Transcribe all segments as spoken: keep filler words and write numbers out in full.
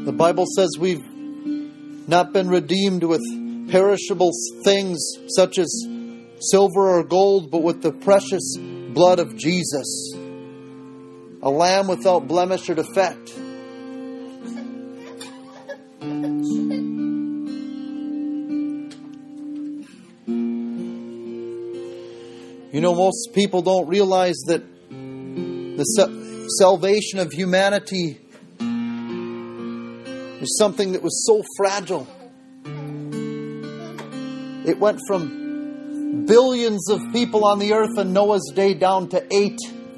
The Bible says we've not been redeemed with perishable things such as silver or gold, but with the precious blood of Jesus, a lamb without blemish or defect. You know, most people don't realize that the sa- salvation of humanity is something that was so fragile. It went from billions of people on the earth in Noah's day down to eight.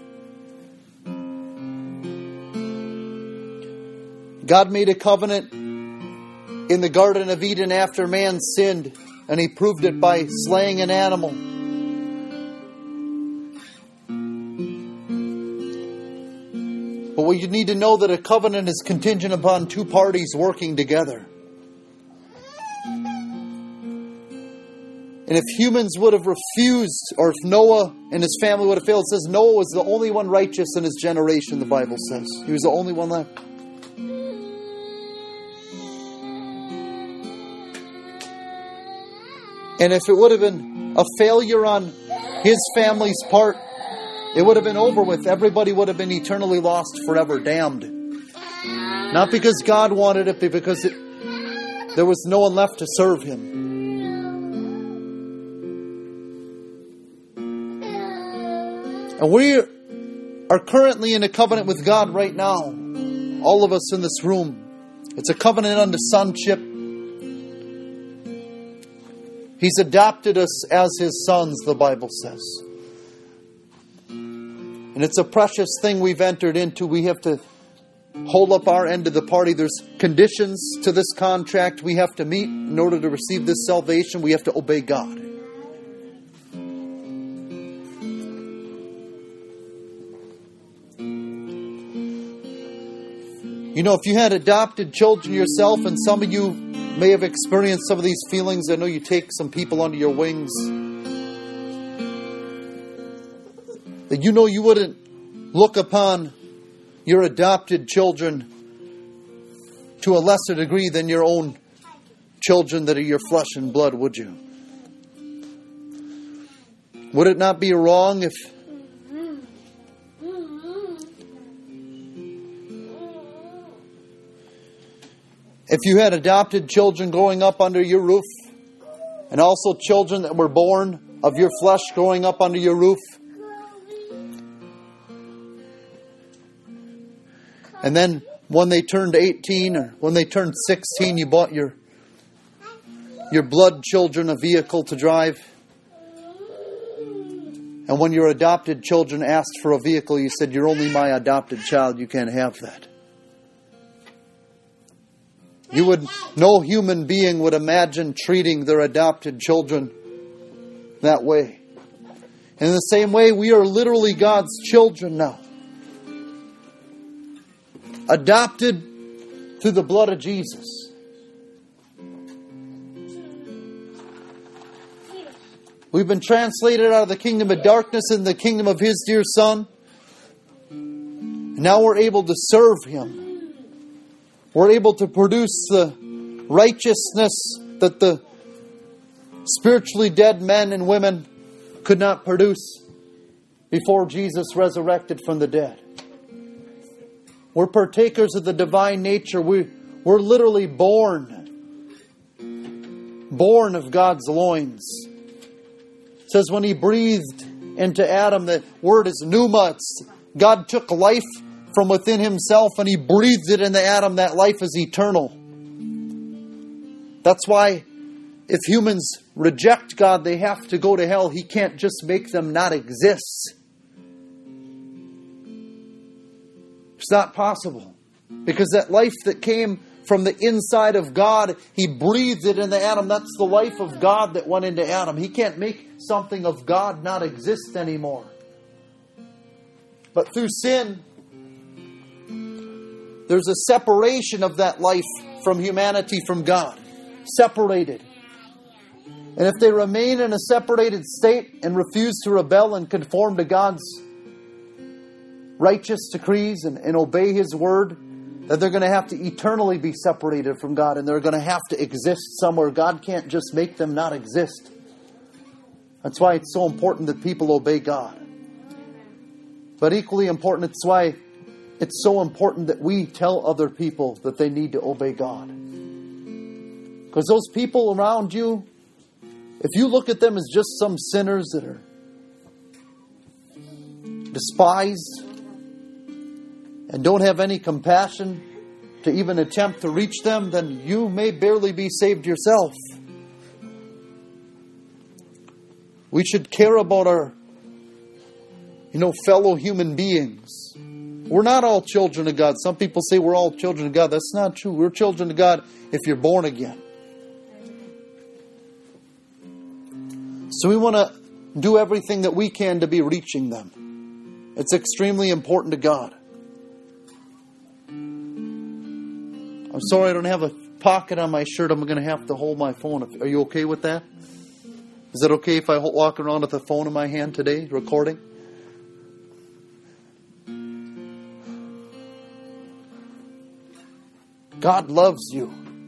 God made a covenant in the Garden of Eden after man sinned, and He proved it by slaying an animal. But what you need to know that a covenant is contingent upon two parties working together. And if humans would have refused, or if Noah and his family would have failed, it says Noah was the only one righteous in his generation, the Bible says. He was the only one left. And if it would have been a failure on his family's part, it would have been over with. Everybody would have been eternally lost, forever damned. Not because God wanted it, but because it, there was no one left to serve Him. And we are currently in a covenant with God right now. All of us in this room. It's a covenant unto sonship. He's adopted us as His sons, the Bible says. And it's a precious thing we've entered into. We have to hold up our end of the party. There's conditions to this contract we have to meet in order to receive this salvation. We have to obey God. You know, if you had adopted children yourself, and some of you may have experienced some of these feelings. I know you take some people under your wings. That you know you wouldn't look upon your adopted children to a lesser degree than your own children that are your flesh and blood, would you? Would it not be wrong if if you had adopted children growing up under your roof, and also children that were born of your flesh growing up under your roof? And then when they turned eighteen or when they turned sixteen, you bought your your blood children a vehicle to drive. And when your adopted children asked for a vehicle, you said, "You're only my adopted child. You can't have that." You would, no human being would imagine treating their adopted children that way. And in the same way, we are literally God's children now. Adopted through the blood of Jesus. We've been translated out of the kingdom of darkness into the kingdom of His dear Son. And now we're able to serve Him. We're able to produce the righteousness that the spiritually dead men and women could not produce before Jesus resurrected from the dead. We're partakers of the divine nature. We, we're literally born. Born of God's loins. It says when He breathed into Adam, the word is pneuma. It's, God took life from within Himself and He breathed it into Adam. That life is eternal. That's why if humans reject God, they have to go to hell. He can't just make them not exist. It's not possible. Because that life that came from the inside of God, He breathed it into Adam. That's the life of God that went into Adam. He can't make something of God not exist anymore. But through sin, there's a separation of that life from humanity from God. Separated. And if they remain in a separated state and refuse to rebel and conform to God's righteous decrees and, and obey His word, that they're going to have to eternally be separated from God, and they're going to have to exist somewhere. God can't just make them not exist. That's why it's so important that people obey God. But equally important, it's why it's so important that we tell other people that they need to obey God. Because those people around you, if you look at them as just some sinners that are despised and don't have any compassion to even attempt to reach them, then you may barely be saved yourself. We should care about our, you know, fellow human beings. We're not all children of God. Some people say we're all children of God. That's not true. We're children of God if you're born again. So we want to do everything that we can to be reaching them. It's extremely important to God. I'm sorry I don't have a pocket on my shirt. I'm going to have to hold my phone. Are you okay with that? Is it okay if I walk around with a phone in my hand today, recording? God loves you.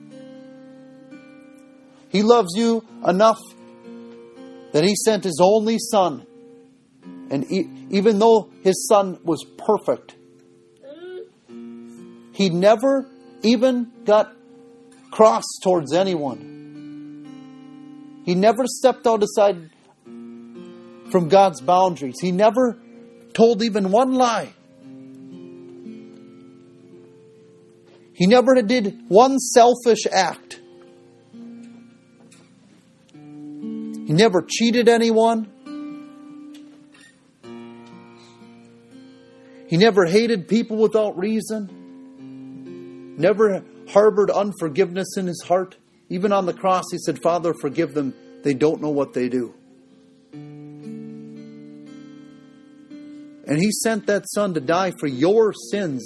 He loves you enough that He sent His only Son. And e- even though His Son was perfect, He never even got cross towards anyone. He never stepped outside from God's boundaries. He never told even one lie. He never did one selfish act. He never cheated anyone. He never hated people without reason. Never harbored unforgiveness in His heart. Even on the cross, He said, Father, forgive them. They don't know what they do. And He sent that Son to die for your sins.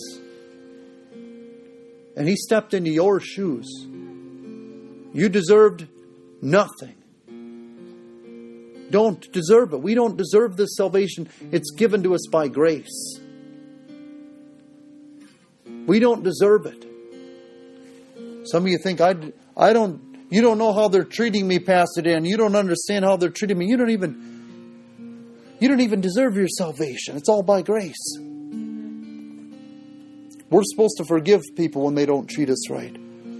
And He stepped into your shoes. You deserved nothing. Don't deserve it. We don't deserve this salvation. It's given to us by grace. We don't deserve it. Some of you think, I, I don't, you don't know how they're treating me, Pastor Dan. You don't understand how they're treating me. You don't even, you don't even deserve your salvation. It's all by grace. We're supposed to forgive people when they don't treat us right.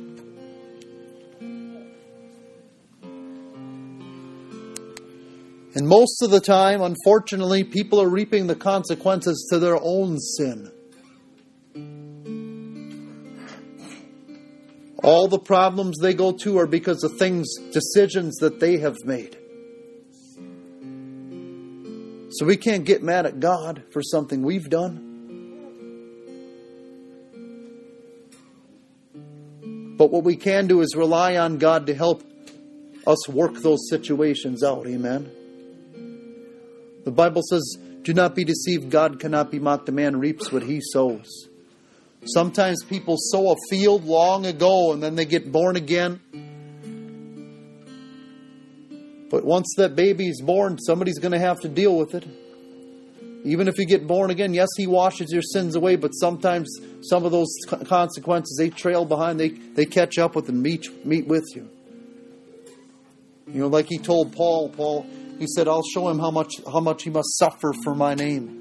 And most of the time, unfortunately, people are reaping the consequences to their own sin. All the problems they go to are because of things, decisions that they have made. So we can't get mad at God for something we've done. But what we can do is rely on God to help us work those situations out. Amen. The Bible says, do not be deceived. God cannot be mocked. A man reaps what he sows. Sometimes people sow a field long ago and then they get born again. But once that baby's born, somebody's going to have to deal with it. Even if you get born again, yes, He washes your sins away, but sometimes some of those consequences, they trail behind, they, they catch up with and meet, meet with you. You know, like He told Paul, Paul, He said, I'll show him how much, how much he must suffer for my name.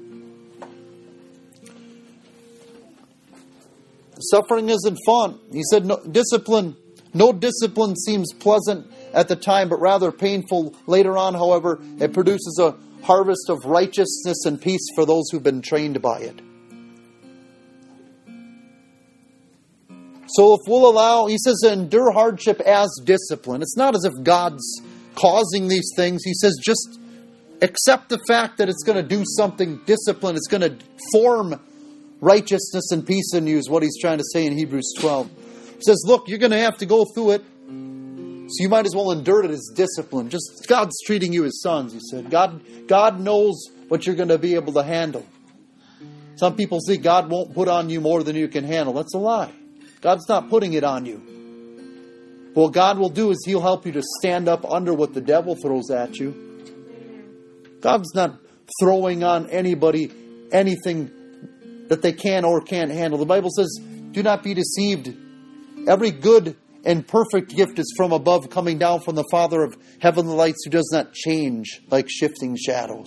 Suffering isn't fun. He said, no, discipline, no discipline seems pleasant at the time, but rather painful later on. However, it produces a harvest of righteousness and peace for those who've been trained by it. So if we'll allow, He says, endure hardship as discipline. It's not as if God's causing these things. He says, just accept the fact that it's going to do something. Discipline. It's going to form righteousness and peace in you, is what He's trying to say in Hebrews twelve. He says, look, you're going to have to go through it. So you might as well endure it as discipline. Just God's treating you as sons, He said. God, God knows what you're going to be able to handle. Some people say God won't put on you more than you can handle. That's a lie. God's not putting it on you. But what God will do is He'll help you to stand up under what the devil throws at you. God's not throwing on anybody anything that they can or can't handle. The Bible says, Do not be deceived. Every good and perfect gift is from above, coming down from the Father of heavenly lights, who does not change like shifting shadows.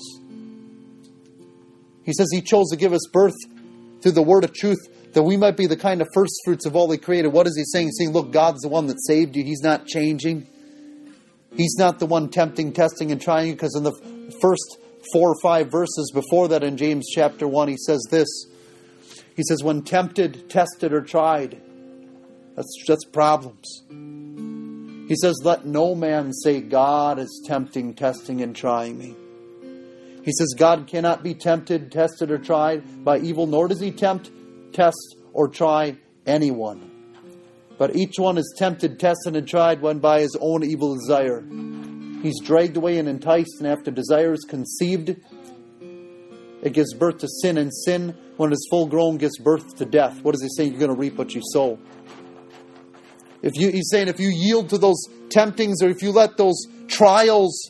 He says He chose to give us birth through the word of truth, that we might be the kind of first fruits of all He created. What is He saying? He's saying, look, God's the one that saved you. He's not changing. He's not the one tempting, testing, and trying you. Because in the first four or five verses before that in James chapter one, he says this. He says, when tempted, tested, or tried, that's, that's problems. He says, let no man say God is tempting, testing, and trying me. He says, God cannot be tempted, tested, or tried by evil, nor does He tempt, test, or try anyone. But each one is tempted, tested, and tried when by his own evil desire. He's dragged away and enticed, and after desire is conceived, it gives birth to sin, and sin, when it is full grown, gives birth to death. What is He saying? You're going to reap what you sow. If you, He's saying if you yield to those temptings, or if you let those trials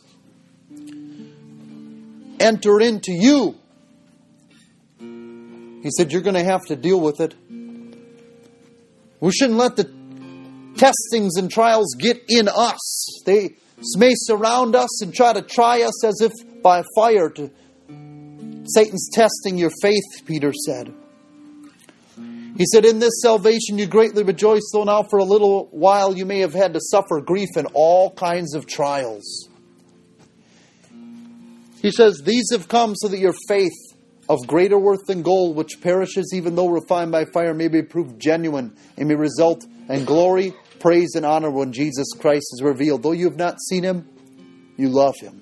enter into you, He said, you're going to have to deal with it. We shouldn't let the testings and trials get in us. They may surround us and try to try us as if by fire. To Satan's testing your faith, Peter said. He said, in this salvation you greatly rejoice, though now for a little while you may have had to suffer grief in all kinds of trials. He says, these have come so that your faith, of greater worth than gold, which perishes even though refined by fire, may be proved genuine and may result in glory, praise, and honor when Jesus Christ is revealed. Though you have not seen Him, you love Him.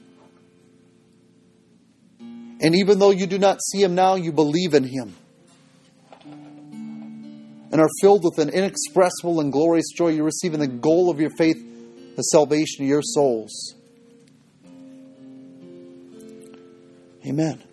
And even though you do not see Him now, you believe in Him and are filled with an inexpressible and glorious joy. You're receiving the goal of your faith, the salvation of your souls. Amen.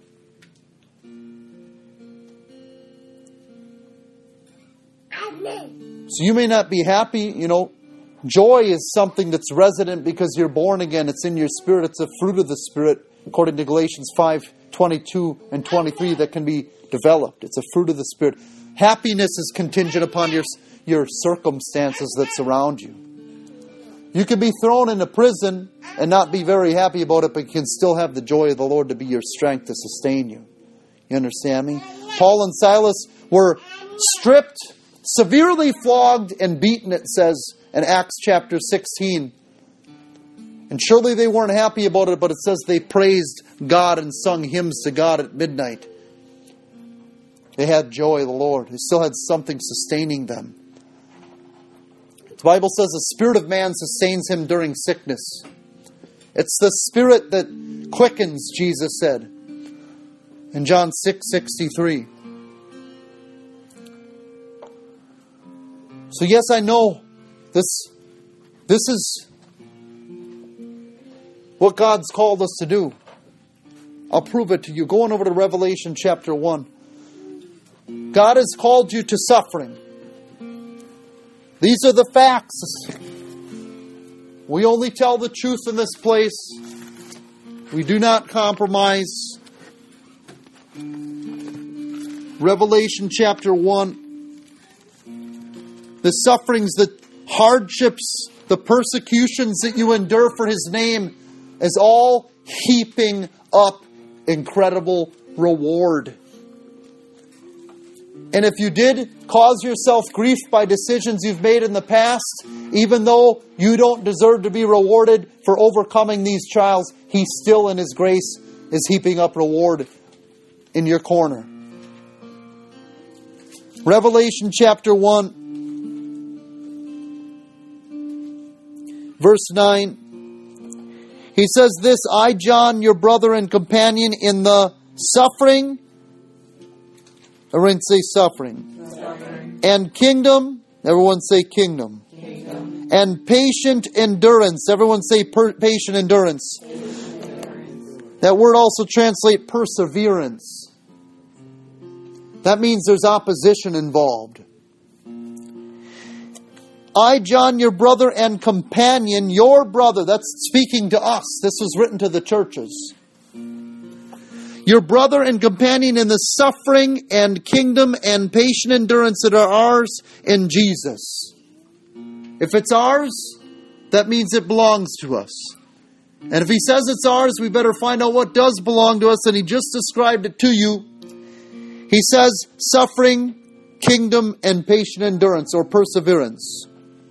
So you may not be happy, you know. Joy is something that's resident because you're born again. It's in your spirit. It's a fruit of the Spirit, according to Galatians five, twenty-two and twenty-three, that can be developed. It's a fruit of the Spirit. Happiness is contingent upon your, your circumstances that surround you. You can be thrown into prison and not be very happy about it, but you can still have the joy of the Lord to be your strength to sustain you. You understand me? Paul and Silas were stripped, severely flogged, and beaten, it says in Acts chapter sixteen. And surely they weren't happy about it, but it says they praised God and sung hymns to God at midnight. They had joy of the Lord. They still had something sustaining them. The Bible says the spirit of man sustains him during sickness. It's the spirit that quickens, Jesus said in John six sixty-three. So yes, I know this, this is what God's called us to do. I'll prove it to you. Going over to Revelation chapter one. God has called you to suffering. These are the facts. We only tell the truth in this place. We do not compromise. Revelation chapter one. The sufferings, the hardships, the persecutions that you endure for His name is all heaping up incredible reward. And if you did cause yourself grief by decisions you've made in the past, even though you don't deserve to be rewarded for overcoming these trials, He still in His grace is heaping up reward in your corner. Revelation chapter one, verse nine. He says this, I, John, your brother and companion in the suffering, everyone say suffering, suffering. And kingdom, everyone say kingdom, kingdom. And patient endurance, everyone say per, patient endurance. Patient endurance. That word also translates perseverance. That means there's opposition involved. I, John, your brother and companion, your brother, that's speaking to us. This was written to the churches. your brother and companion in the suffering and kingdom and patient endurance that are ours in Jesus. If it's ours, that means it belongs to us. And if he says it's ours, we better find out what does belong to us. And he just described it to you. He says suffering, kingdom, and patient endurance or perseverance.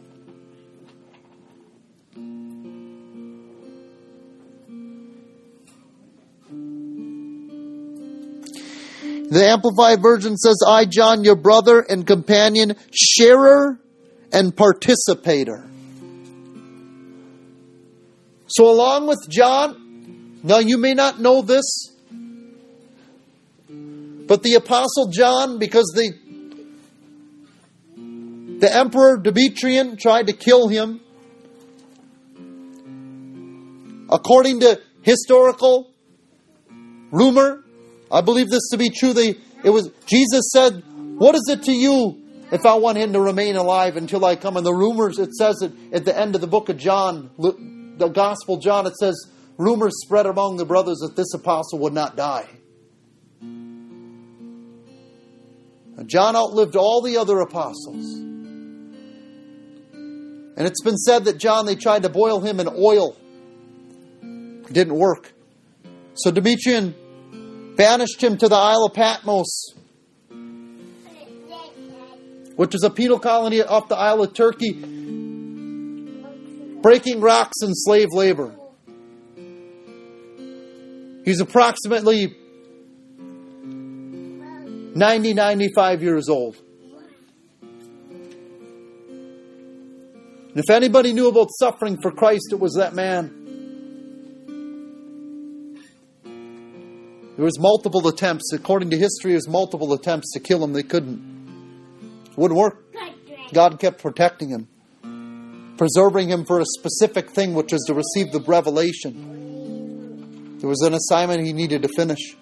The Amplified Version says, I, John, your brother and companion, sharer and participator. So along with John, now you may not know this, but the Apostle John, because the, the Emperor Demetrian tried to kill him, according to historical rumor, I believe this to be true. They, it was Jesus said, what is it to you if I want him to remain alive until I come? And the rumors, it says it at the end of the book of John, the Gospel John, it says, rumors spread among the brothers that this apostle would not die. Now, John outlived all the other apostles. And it's been said that John, they tried to boil him in oil. It didn't work. So Demetrian banished him to the Isle of Patmos, which is a penal colony off the Isle of Turkey, breaking rocks and slave labor. He's approximately ninety, ninety-five years old. And if anybody knew about suffering for Christ, it was that man. There was multiple attempts, according to history, there was multiple attempts to kill him. They couldn't. It wouldn't work. God kept protecting him, preserving him for a specific thing, which was to receive the revelation. There was an assignment he needed to finish.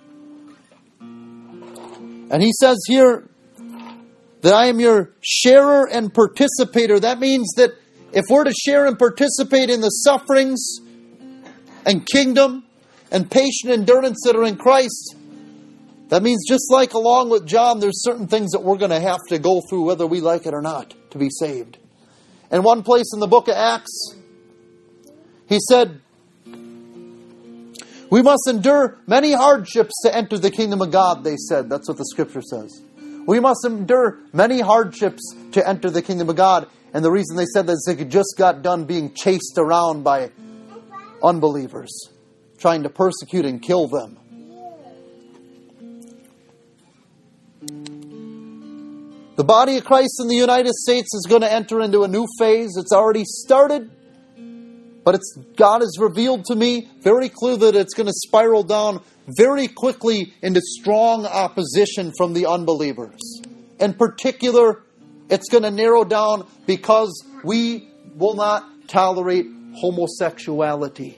And he says here that I am your sharer and participator. That means that if we're to share and participate in the sufferings and kingdom and patient endurance that are in Christ, that means just like along with John, there's certain things that we're going to have to go through whether we like it or not to be saved. In one place in the book of Acts, he said, we must endure many hardships to enter the kingdom of God, they said. That's what the scripture says. We must endure many hardships to enter the kingdom of God. And the reason they said that is they just got done being chased around by unbelievers, trying to persecute and kill them. The body of Christ in the United States is going to enter into a new phase. It's already started, but it's God has revealed to me very clearly that it's going to spiral down very quickly into strong opposition from the unbelievers. In particular, it's going to narrow down because we will not tolerate homosexuality.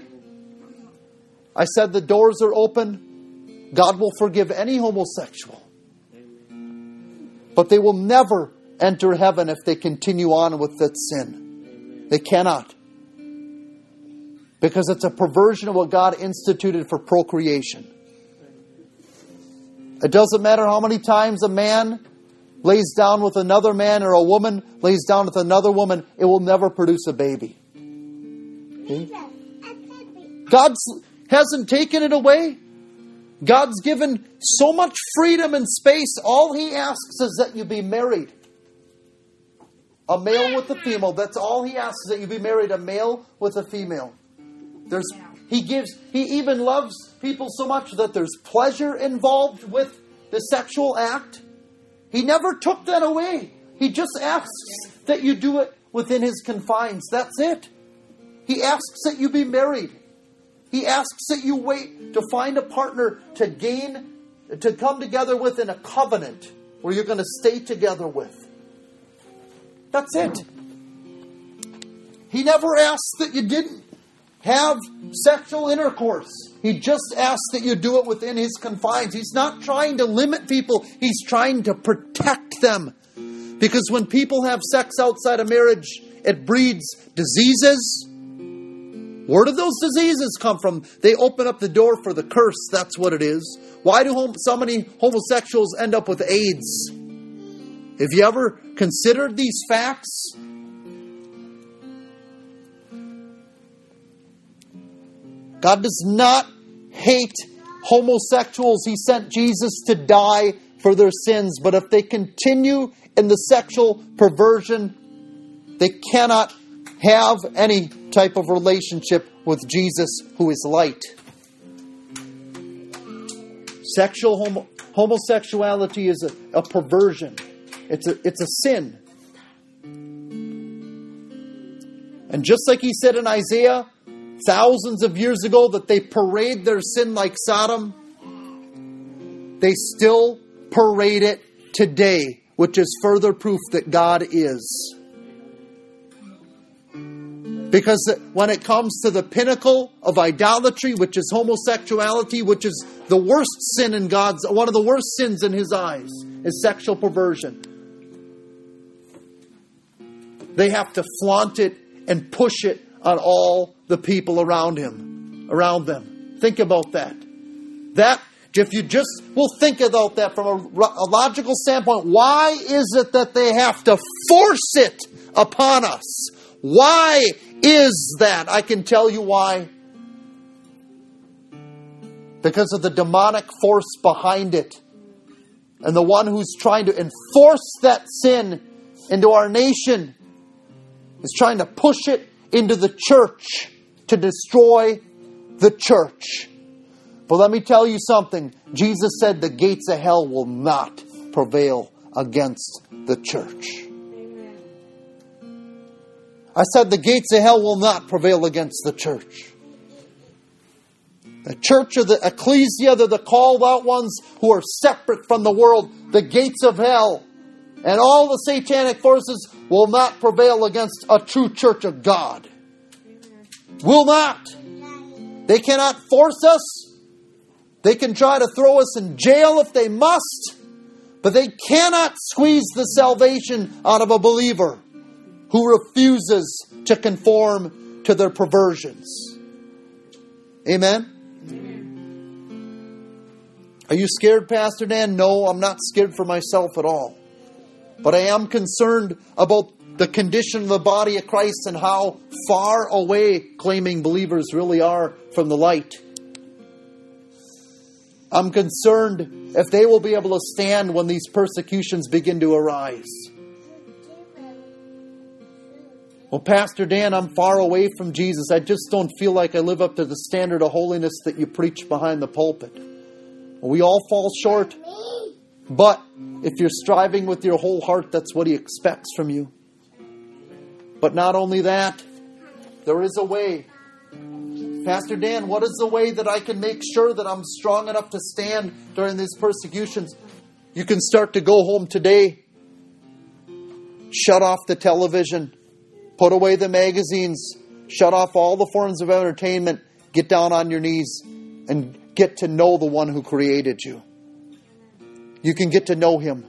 I said the doors are open. God will forgive any homosexual. But they will never enter heaven if they continue on with that sin. They cannot. Because it's a perversion of what God instituted for procreation. It doesn't matter how many times a man lays down with another man or a woman lays down with another woman, it will never produce a baby. Okay? God hasn't taken it away. God's given so much freedom and space. All He asks is that you be married. A male with a female. That's all He asks, is that you be married. A male with a female. There's He gives. He even loves people so much that there's pleasure involved with the sexual act. He never took that away. He just asks that you do it within His confines. That's it. He asks that you be married. He asks that you wait to find a partner to gain, to come together with in a covenant where you're going to stay together with. That's it. He never asks that you didn't have sexual intercourse. He just asks that you do it within His confines. He's not trying to limit people. He's trying to protect them. Because when people have sex outside of marriage, it breeds diseases. Where do those diseases come from? They open up the door for the curse. That's what it is. Why do hom- so many homosexuals end up with AIDS? Have you ever considered these facts? God does not hate homosexuals. He sent Jesus to die for their sins. But if they continue in the sexual perversion, they cannot have any type of relationship with Jesus, who is light. Sexual homo- homosexuality is a, a perversion. It's a, it's a sin. And just like he said in Isaiah thousands of years ago that they parade their sin like Sodom, they still parade it today, which is further proof that God is. Because when it comes to the pinnacle of idolatry, which is homosexuality, which is the worst sin in God's, one of the worst sins in His eyes, is sexual perversion. They have to flaunt it and push it on all the people around him, around them. Think about that. That, if you just will think about that from a, a logical standpoint, why is it that they have to force it upon us? Why is that? I can tell you why. Because of the demonic force behind it. And the one who's trying to enforce that sin into our nation is trying to push it into the church to destroy the church. But let me tell you something. Jesus said the gates of hell will not prevail against the church. I said the gates of hell will not prevail against the church. The church of the ecclesia, they're the called out ones who are separate from the world. The gates of hell and all the satanic forces will not prevail against a true church of God. Will not. They cannot force us. They can try to throw us in jail if they must. But they cannot squeeze the salvation out of a believer who refuses to conform to their perversions. Amen? Are you scared, Pastor Dan? No, I'm not scared for myself at all. But I am concerned about the condition of the body of Christ and how far away claiming believers really are from the light. I'm concerned if they will be able to stand when these persecutions begin to arise. Well, Pastor Dan, I'm far away from Jesus. I just don't feel like I live up to the standard of holiness that you preach behind the pulpit. We all fall short. But if you're striving with your whole heart, that's what He expects from you. But not only that, there is a way. Pastor Dan, what is the way that I can make sure that I'm strong enough to stand during these persecutions? You can start to go home today. Shut off the television. Put away the magazines. Shut off all the forms of entertainment. Get down on your knees and get to know the one who created you. You can get to know Him.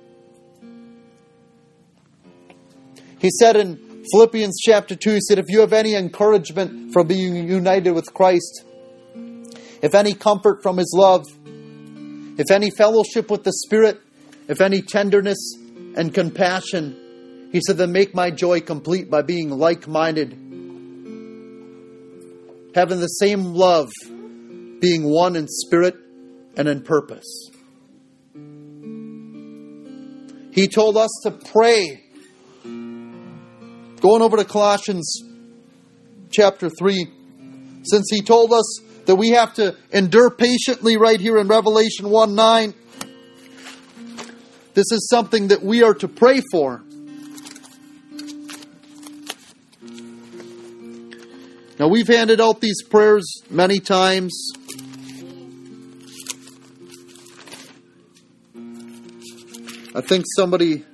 He said in Philippians chapter two, He said, if you have any encouragement from being united with Christ, if any comfort from His love, if any fellowship with the Spirit, if any tenderness and compassion, He said, then make my joy complete by being like-minded, having the same love, being one in spirit and in purpose. He told us to pray. Going over to Colossians chapter three, since He told us that we have to endure patiently right here in Revelation one nine, this is something that we are to pray for. Now, we've handed out these prayers many times. I think somebody...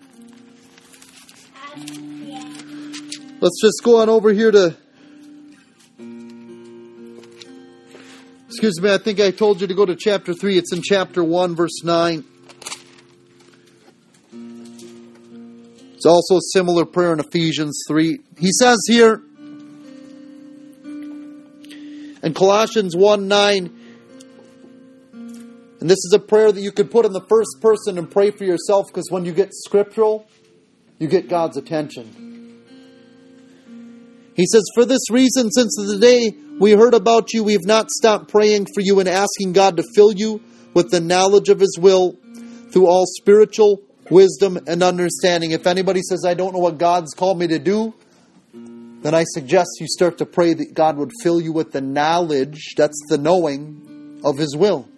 Let's just go on over here to... Excuse me, I think I told you to go to chapter three. It's in chapter one, verse nine. It's also a similar prayer in Ephesians three. He says here, And Colossians one nine, and this is a prayer that you could put in the first person and pray for yourself, because when you get scriptural, you get God's attention. He says, "For this reason, since the day we heard about you, we have not stopped praying for you and asking God to fill you with the knowledge of His will through all spiritual wisdom and understanding." If anybody says, "I don't know what God's called me to do," then I suggest you start to pray that God would fill you with the knowledge, that's the knowing, of His will.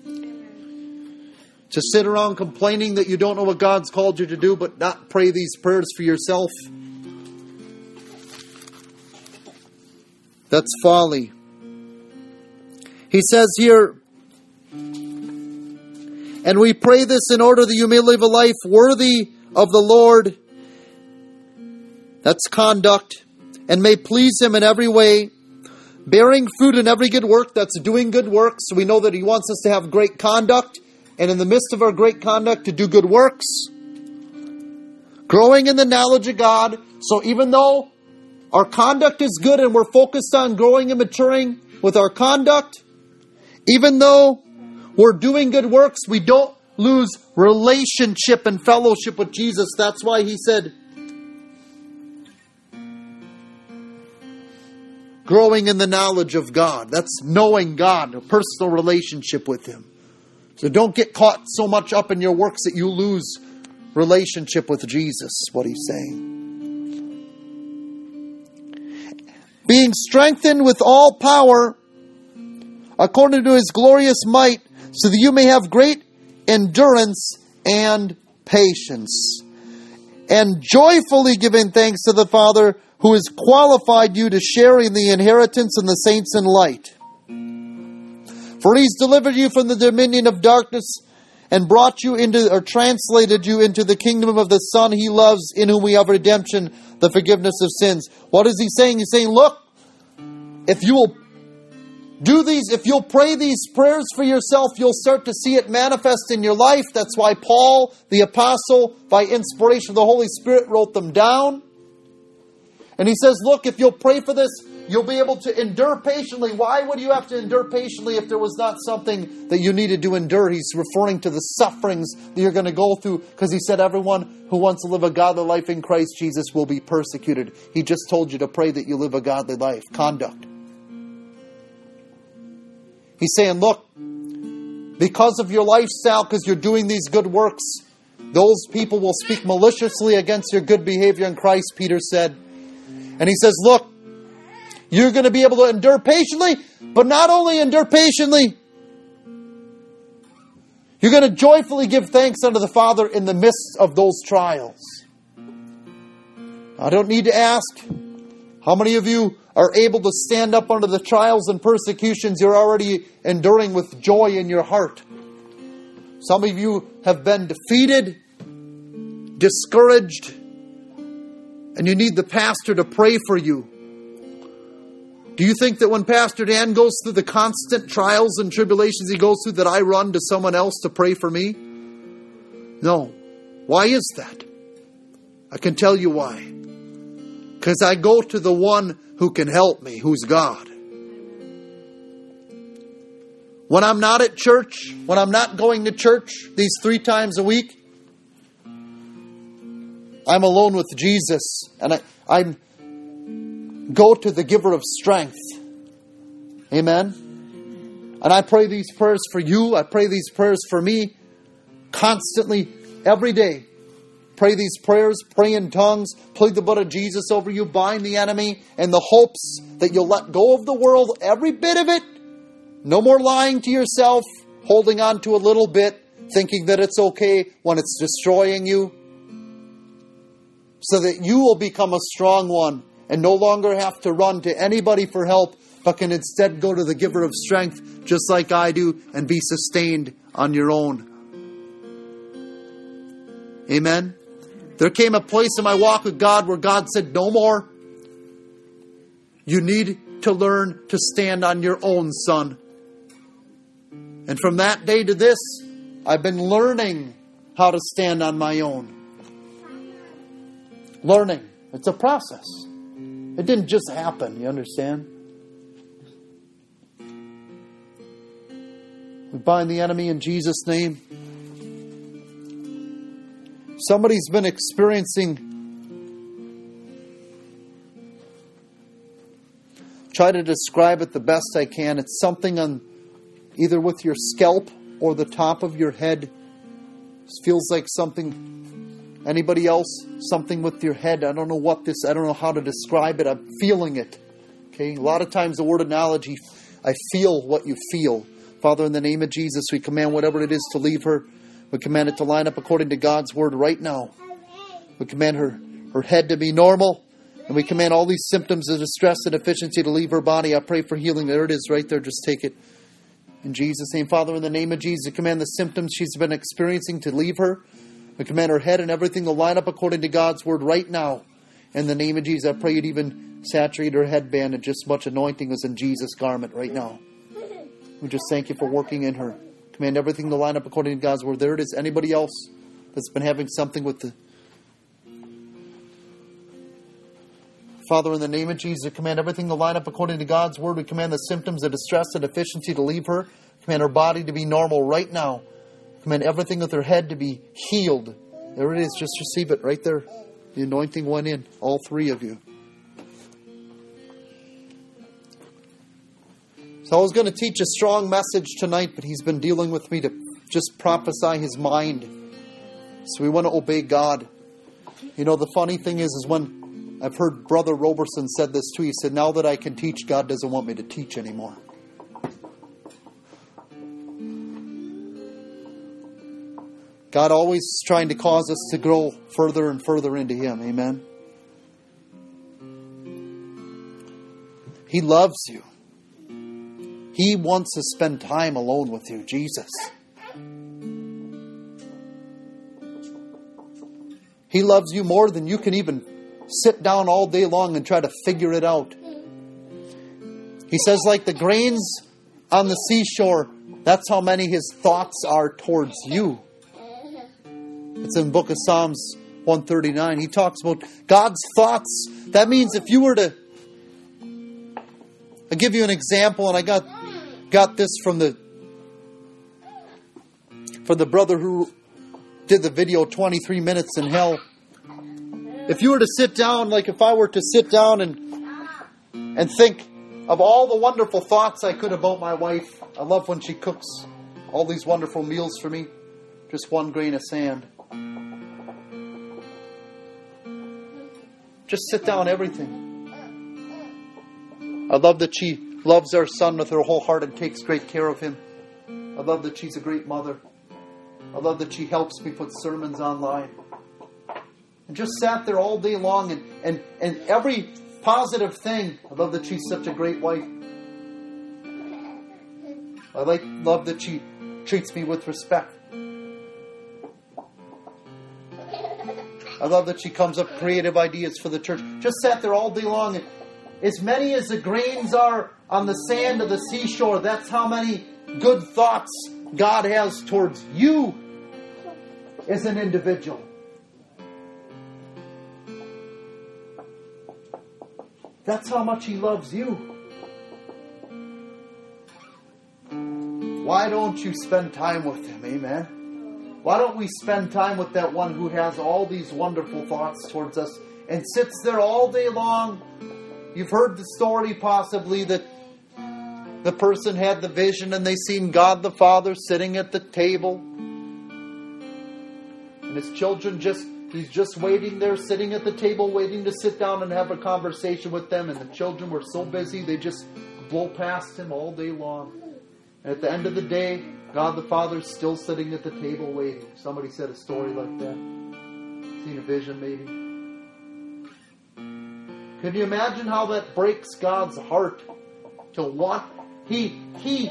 To sit around complaining that you don't know what God's called you to do, but not pray these prayers for yourself, that's folly. He says here, "And we pray this in order that you may live a life worthy of the Lord," that's conduct, "and may please Him in every way, bearing fruit in every good work," that's doing good works. We know that He wants us to have great conduct, and in the midst of our great conduct to do good works. Growing in the knowledge of God. So even though our conduct is good and we're focused on growing and maturing with our conduct, even though we're doing good works, we don't lose relationship and fellowship with Jesus. That's why He said, growing in the knowledge of God. That's knowing God, a personal relationship with Him. So don't get caught so much up in your works that you lose relationship with Jesus, what He's saying. Being strengthened with all power according to His glorious might, so that you may have great endurance and patience, and joyfully giving thanks to the Father who has qualified you to share in the inheritance in the saints in light. For He's delivered you from the dominion of darkness and brought you into, or translated you into the kingdom of the Son He loves, in whom we have redemption, the forgiveness of sins. What is He saying? He's saying, look, if you will do these, if you'll pray these prayers for yourself, you'll start to see it manifest in your life. That's why Paul, the apostle, by inspiration of the Holy Spirit, wrote them down. And he says, look, if you'll pray for this, you'll be able to endure patiently. Why would you have to endure patiently if there was not something that you needed to endure? He's referring to the sufferings that you're going to go through, because he said everyone who wants to live a godly life in Christ Jesus will be persecuted. He just told you to pray that you live a godly life. Conduct. He's saying, look, because of your lifestyle, because you're doing these good works, those people will speak maliciously against your good behavior in Christ, Peter said. And he says, look, you're going to be able to endure patiently, but not only endure patiently, you're going to joyfully give thanks unto the Father in the midst of those trials. I don't need to ask, how many of you are able to stand up under the trials and persecutions you're already enduring with joy in your heart? Some of you have been defeated, discouraged, and you need the pastor to pray for you. Do you think that when Pastor Dan goes through the constant trials and tribulations he goes through, that I run to someone else to pray for me? No. Why is that? I can tell you why. Because I go to the one who can help me, who's God. When I'm not at church, when I'm not going to church these three times a week, I'm alone with Jesus, and I I'm, go to the giver of strength. Amen? And I pray these prayers for you. I pray these prayers for me constantly, every day. Pray these prayers, pray in tongues, plead the blood of Jesus over you, bind the enemy, in the hopes that you'll let go of the world, every bit of it. No more lying to yourself, holding on to a little bit, thinking that it's okay when it's destroying you. So that you will become a strong one and no longer have to run to anybody for help, but can instead go to the giver of strength, just like I do, and be sustained on your own. Amen? There came a place in my walk with God where God said, no more. You need to learn to stand on your own, son. And from that day to this, I've been learning how to stand on my own. Learning. It's a process. It didn't just happen, you understand? We bind the enemy in Jesus' name. Somebody's been experiencing, try to describe it the best I can. It's something on either with your scalp or the top of your head. It feels like something. Anybody else? Something with your head. I don't know what this, I don't know how to describe it. I'm feeling it. Okay. A lot of times the word analogy, I feel what you feel. Father, in the name of Jesus, we command whatever it is to leave her. We command it to line up according to God's word right now. We command her, her head to be normal. And we command all these symptoms of distress and deficiency to leave her body. I pray for healing. There it is right there. Just take it. In Jesus' name, Father, in the name of Jesus, we command the symptoms she's been experiencing to leave her. We command her head and everything to line up according to God's word right now. In the name of Jesus, I pray you'd even saturate her headband and just much anointing is in Jesus' garment right now. We just thank you for working in her. Command everything to line up according to God's word. There it is. Anybody else that's been having something with the... Father, in the name of Jesus, command everything to line up according to God's word. We command the symptoms of distress and deficiency to leave her. Command her body to be normal right now. Command everything with her head to be healed. There it is. Just receive it right there. The anointing went in. All three of you. So I was going to teach a strong message tonight, but he's been dealing with me to just prophesy his mind. So we want to obey God. You know, the funny thing is, is when I've heard Brother Roberson said this too. He said, now that I can teach, God doesn't want me to teach anymore. God always trying to cause us to grow further and further into Him. Amen. He loves you. He wants to spend time alone with you, Jesus. He loves you more than you can even sit down all day long and try to figure it out. He says, like the grains on the seashore, that's how many His thoughts are towards you. It's in the book of Psalms one thirty-nine. He talks about God's thoughts. That means if you were to... I'll give you an example, and I got got this from the from the brother who did the video twenty-three minutes in Hell. If you were to sit down, like if I were to sit down and and think of all the wonderful thoughts I could about my wife. I love when she cooks all these wonderful meals for me. Just one grain of sand. Just sit down, everything. I love that she loves our son with her whole heart and takes great care of him. I love that she's a great mother. I love that she helps me put sermons online. And just sat there all day long and, and, and every positive thing. I love that she's such a great wife. I like love that she treats me with respect. I love that she comes up with creative ideas for the church. Just sat there all day long. And as many as the grains are on the sand of the seashore, that's how many good thoughts God has towards you as an individual. That's how much He loves you. Why don't you spend time with Him? Amen. Why don't we spend time with that one who has all these wonderful thoughts towards us and sits there all day long? You've heard the story possibly that the person had the vision and they seen God the Father sitting at the table. And his children just, he's just waiting there, sitting at the table, waiting to sit down and have a conversation with them. And the children were so busy, they just blow past him all day long. And at the end of the day, God the Father's still sitting at the table waiting. Somebody said a story like that. Seen a vision maybe. Can you imagine how that breaks God's heart to want... He, He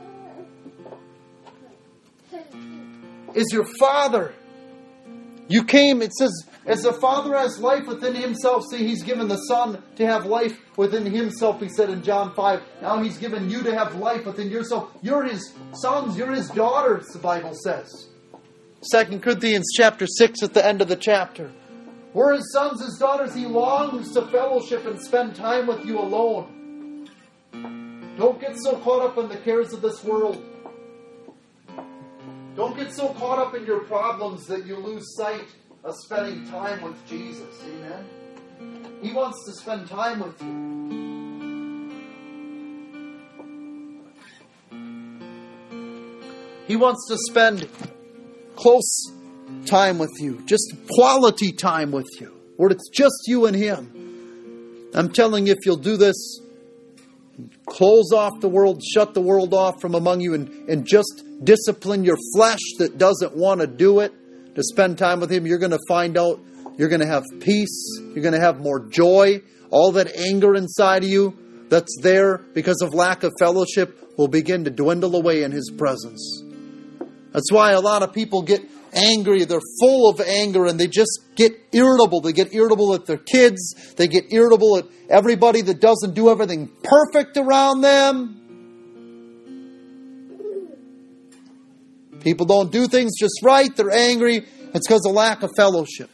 is your Father. You came, it says, as the Father has life within Himself, see, He's given the Son to have life within Himself, He said in John five. Now He's given you to have life within yourself. You're His sons, you're His daughters, the Bible says. Second Corinthians chapter six at the end of the chapter. We're His sons, His daughters. He longs to fellowship and spend time with you alone. Don't get so caught up in the cares of this world. Don't get so caught up in your problems that you lose sight of spending time with Jesus. Amen? He wants to spend time with you. He wants to spend close time with you. Just quality time with you. Where it's just you and Him. I'm telling you, if you'll do this, close off the world, shut the world off from among you, and, and just discipline your flesh that doesn't want to do it, to spend time with Him, you're going to find out you're going to have peace. You're going to have more joy. All that anger inside of you that's there because of lack of fellowship will begin to dwindle away in His presence. That's why a lot of people get angry. They're full of anger and they just get irritable. They get irritable at their kids. They get irritable at everybody that doesn't do everything perfect around them. People don't do things just right. They're angry. It's because of lack of fellowship.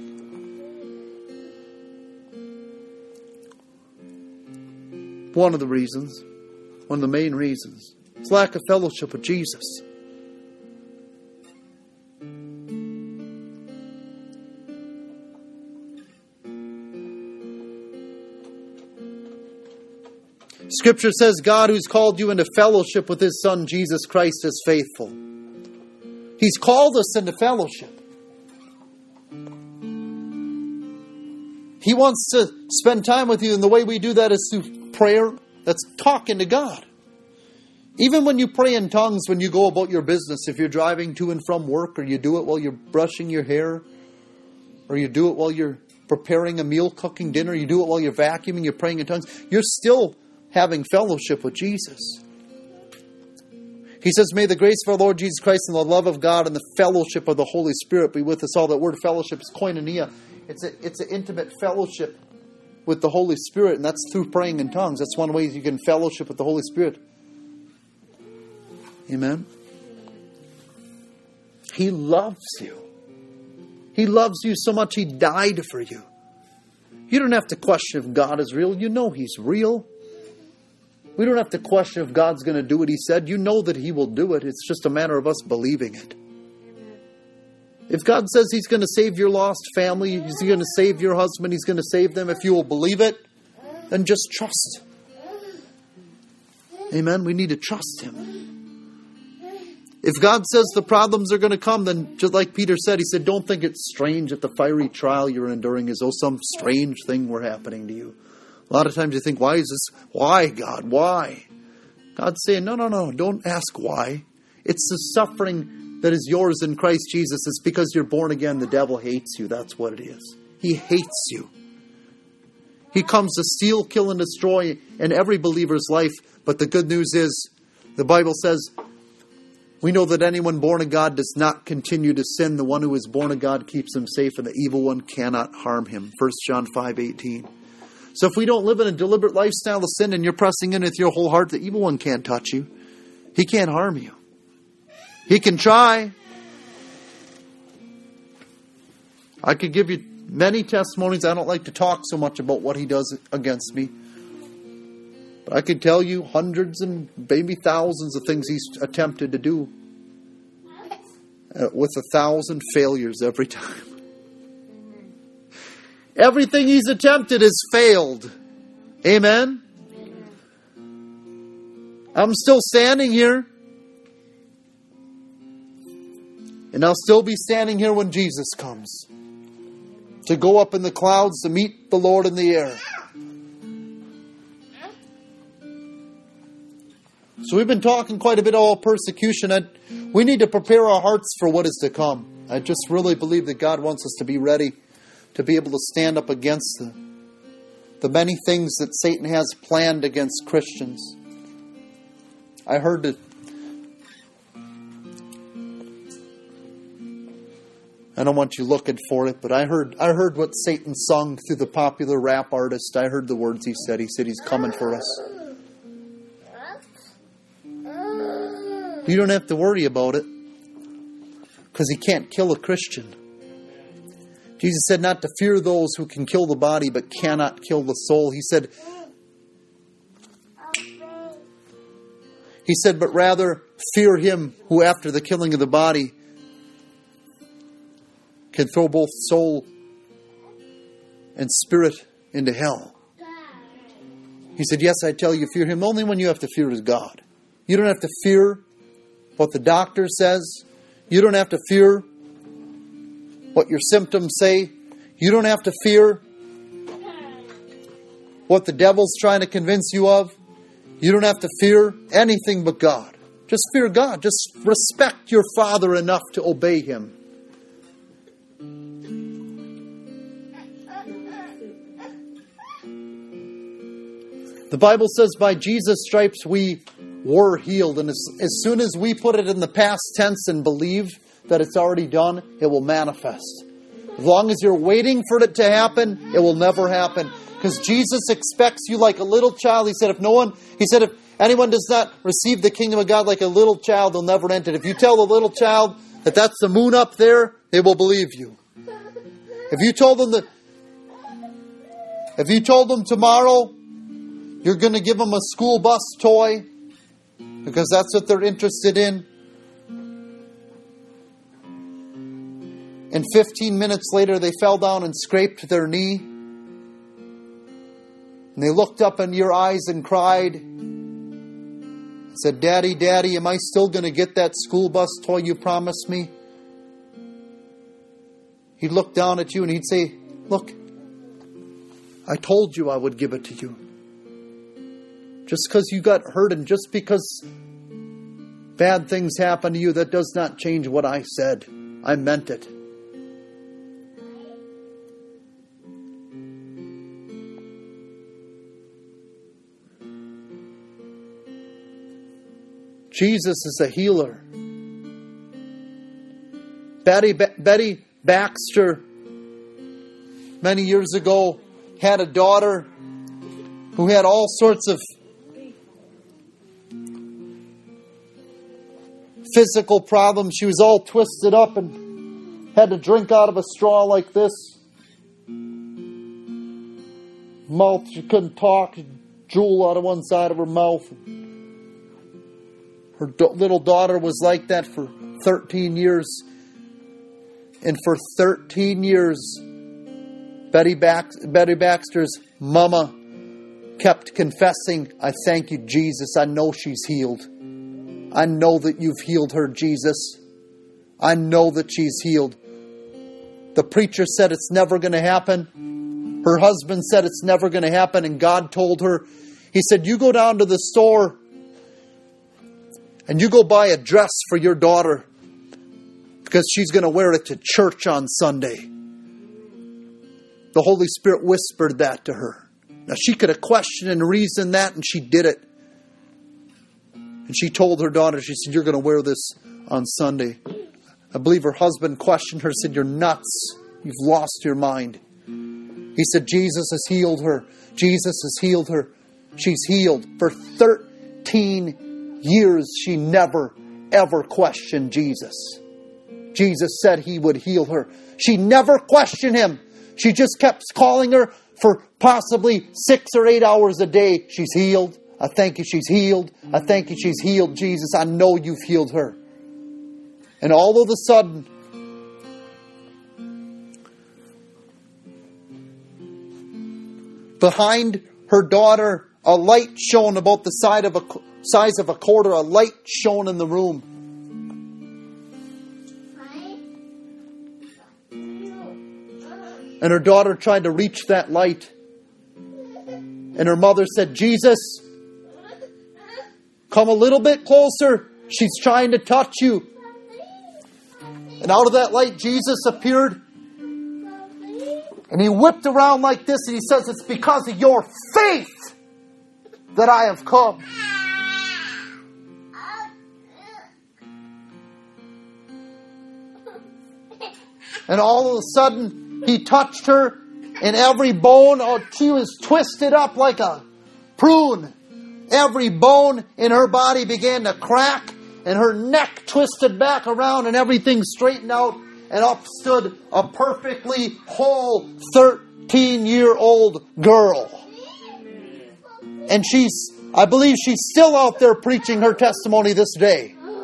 One of the reasons, one of the main reasons, is lack of fellowship with Jesus. Scripture says God who's called you into fellowship with His Son, Jesus Christ, is faithful. He's called us into fellowship. He wants to spend time with you, and the way we do that is through prayer. That's talking to God. Even when you pray in tongues, when you go about your business, if you're driving to and from work, or you do it while you're brushing your hair, or you do it while you're preparing a meal, cooking dinner, you do it while you're vacuuming, you're praying in tongues, you're still having fellowship with Jesus. He says, may the grace of our Lord Jesus Christ and the love of God and the fellowship of the Holy Spirit be with us all. That word fellowship is koinonia. It's a, it's an intimate fellowship with the Holy Spirit, and that's through praying in tongues. That's one way you can fellowship with the Holy Spirit. Amen. He loves you. He loves you so much He died for you. You don't have to question if God is real. You know He's real. We don't have to question if God's going to do what He said. You know that He will do it. It's just a matter of us believing it. If God says He's going to save your lost family, He's going to save your husband, He's going to save them, if you will believe it, then just trust. Amen? We need to trust Him. If God says the problems are going to come, then just like Peter said, he said, don't think it's strange that the fiery trial you're enduring is, oh, some strange thing were happening to you. A lot of times you think, why is this? Why, God? Why? God's saying, no, no, no. Don't ask why. It's the suffering that is yours in Christ Jesus. It's because you're born again. The devil hates you. That's what it is. He hates you. He comes to steal, kill, and destroy in every believer's life. But the good news is, the Bible says, we know that anyone born of God does not continue to sin. The one who is born of God keeps him safe, and the evil one cannot harm him. First John five eighteen. So if we don't live in a deliberate lifestyle of sin and you're pressing in with your whole heart, the evil one can't touch you. He can't harm you. He can try. I could give you many testimonies. I don't like to talk so much about what he does against me. But I could tell you hundreds and maybe thousands of things he's attempted to do. Uh, with a thousand failures every time. Everything he's attempted has failed. Amen? I'm still standing here. And I'll still be standing here when Jesus comes. To go up in the clouds to meet the Lord in the air. So we've been talking quite a bit about persecution. And we need to prepare our hearts for what is to come. I just really believe that God wants us to be ready. To be able to stand up against the, the many things that Satan has planned against Christians. I heard that. I don't want you looking for it, but I heard I heard what Satan sung through the popular rap artist. I heard the words he said. He said he's coming for us. You don't have to worry about it. Because he can't kill a Christian. Jesus said not to fear those who can kill the body but cannot kill the soul. He said, He said, but rather fear Him who after the killing of the body can throw both soul and spirit into hell. He said, yes, I tell you, fear Him. The only one you have to fear is God. You don't have to fear what the doctor says. You don't have to fear what your symptoms say. You don't have to fear what the devil's trying to convince you of. You don't have to fear anything but God. Just fear God. Just respect your Father enough to obey Him. The Bible says by Jesus' stripes we were healed. And as, as soon as we put it in the past tense and believe that it's already done, it will manifest. As long as you're waiting for it to happen, it will never happen. Because Jesus expects you like a little child. He said, if no one, He said, if anyone does not receive the kingdom of God like a little child, they'll never enter it. If you tell the little child that that's the moon up there, they will believe you. If you told them that, if you told them tomorrow you're going to give them a school bus toy because that's what they're interested in, and fifteen minutes later they fell down and scraped their knee, and they looked up in your eyes and cried and said, Daddy, Daddy, am I still going to get that school bus toy you promised me? He'd look down at you and he'd say, look, I told you I would give it to you. Just because you got hurt and just because bad things happen to you, that does not change what I said. I meant it. Jesus is a healer. Betty, Be- Betty Baxter, many years ago, had a daughter who had all sorts of physical problems. She was all twisted up and had to drink out of a straw like this. Mouth, she couldn't talk. She'd drool out of one side of her mouth. Her do- little daughter was like that for thirteen years. And for thirteen years, Betty, Bax- Betty Baxter's mama kept confessing, I thank you, Jesus. I know she's healed. I know that you've healed her, Jesus. I know that she's healed. The preacher said it's never going to happen. Her husband said it's never going to happen. And God told her, He said, you go down to the store and you go buy a dress for your daughter because she's going to wear it to church on Sunday. The Holy Spirit whispered that to her. Now she could have questioned and reasoned that, and she did it. And she told her daughter, she said, you're going to wear this on Sunday. I believe her husband questioned her, said, you're nuts. You've lost your mind. He said, Jesus has healed her. Jesus has healed her. She's healed. For thirteen years, she never, ever questioned Jesus. Jesus said He would heal her. She never questioned Him. She just kept calling her for possibly six or eight hours a day. She's healed. I thank you she's healed. I thank you she's healed, Jesus. I know you've healed her. And all of a sudden, behind her daughter, a light shone about the side of a, size of a quarter. A light shone in the room. And her daughter tried to reach that light. And her mother said, Jesus, come a little bit closer. She's trying to touch you. And out of that light, Jesus appeared. And He whipped around like this. And He says, it's because of your faith that I have come. And all of a sudden, He touched her, and every bone, oh, she was twisted up like a prune. Every bone in her body began to crack, and her neck twisted back around, and everything straightened out, and up stood a perfectly whole thirteen-year-old girl. And she's, I believe she's still out there preaching her testimony this day.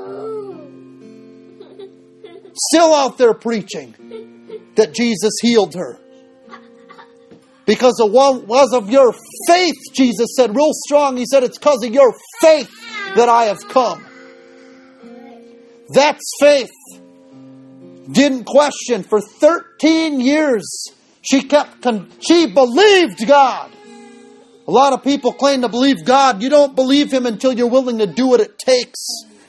still out there preaching that Jesus healed her. Because it was of your faith, Jesus said, real strong. He said, it's because of your faith that I have come. That's faith. Didn't question. For thirteen years, she kept, con- she believed God. A lot of people claim to believe God. You don't believe Him until you're willing to do what it takes.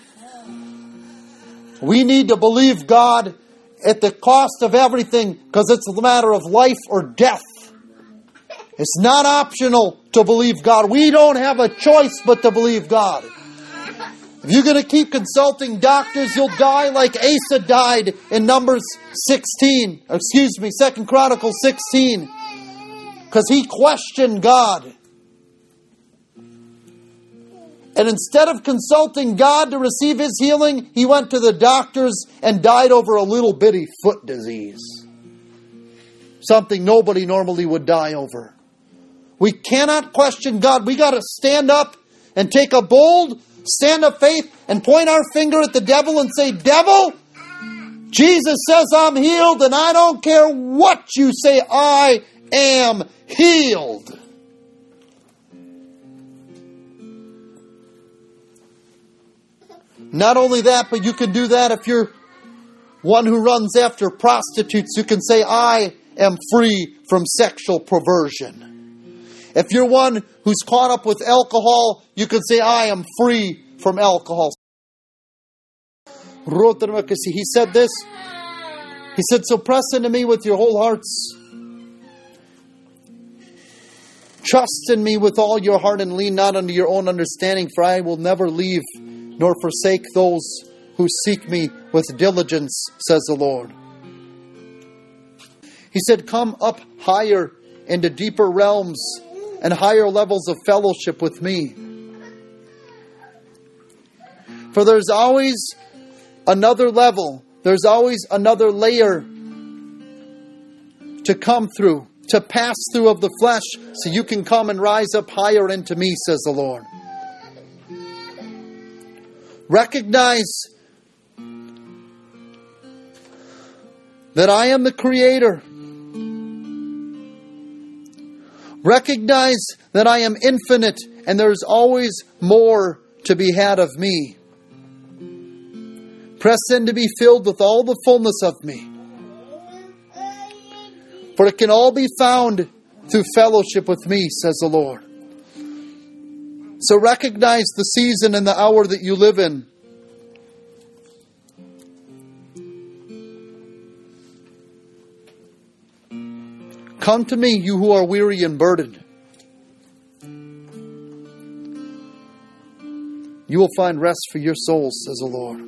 We need to believe God at the cost of everything, because it's a matter of life or death. It's not optional to believe God. We don't have a choice but to believe God. If you're going to keep consulting doctors, you'll die like Asa died in Numbers sixteen. Excuse me, Second Chronicles sixteen. Because he questioned God. And instead of consulting God to receive his healing, he went to the doctors and died over a little bitty foot disease. Something nobody normally would die over. We cannot question God. We got to stand up and take a bold stand of faith and point our finger at the devil and say, devil, Jesus says I'm healed, and I don't care what you say, I am healed. Not only that, but you can do that if you're one who runs after prostitutes. You can say, I am free from sexual perversion. If you're one who's caught up with alcohol, you can say, I am free from alcohol. He said this. He said, so press into me with your whole hearts. Trust in me with all your heart and lean not unto your own understanding, for I will never leave nor forsake those who seek me with diligence, says the Lord. He said, come up higher into deeper realms and higher levels of fellowship with me. For there's always another level. There's always another layer to come through, to pass through of the flesh, so you can come and rise up higher into me, says the Lord. Recognize that I am the Creator. Recognize that I am infinite and there's always more to be had of me. Press in to be filled with all the fullness of me. For it can all be found through fellowship with me, says the Lord. So recognize the season and the hour that you live in. Come to me, you who are weary and burdened. You will find rest for your souls, says the Lord.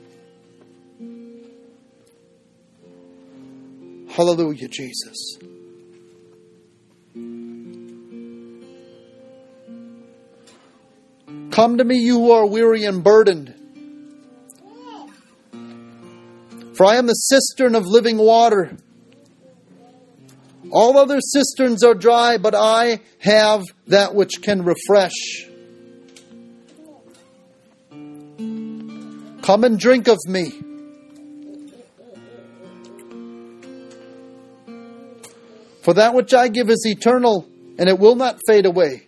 Hallelujah, Jesus. Come to me, you who are weary and burdened. For I am the cistern of living water. All other cisterns are dry, but I have that which can refresh. Come and drink of me. For that which I give is eternal, and it will not fade away.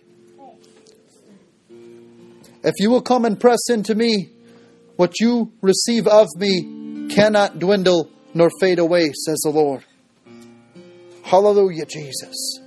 If you will come and press into me, what you receive of me cannot dwindle nor fade away, says the Lord. Hallelujah, Jesus.